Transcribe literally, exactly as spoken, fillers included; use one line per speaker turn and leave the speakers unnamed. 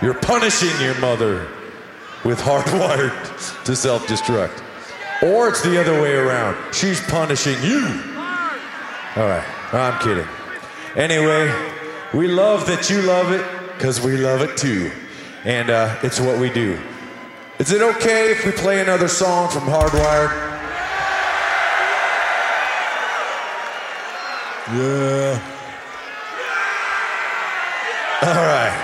You're punishing your mother with Hardwired to Self-Destruct. Or it's the other way around. She's punishing you. All right, I'm kidding. Anyway, we love that you love it, because we love it too. And uh, it's what we do. Is it okay if we play another song from Hardwired?
Yeah.